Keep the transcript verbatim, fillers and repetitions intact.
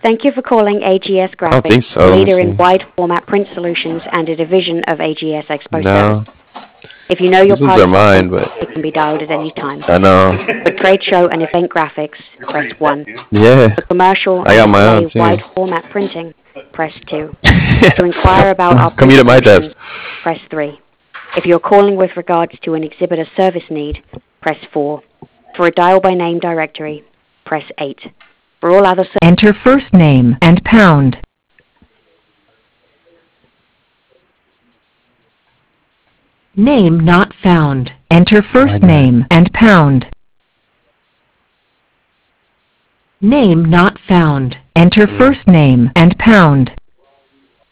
Thank you for calling A G S I don't think Graphics, so. a Let me leader in see. wide format print solutions and a division of A G S Expo No. Service. If you know your These ones are party's mine, code, but it can be dialed at any time. I know. For trade show and event graphics, press one. Yeah. For commercial I got and my own display too. wide format printing, press two. To inquire about our Come print eat at my solutions, desk. press three. If you're calling with regards to an exhibitor service need, press four. For a dial by name directory, press eight. For all other ser- Enter first name and pound. Name not found. Enter Why first not? name and pound. Name not found. Enter first name and pound.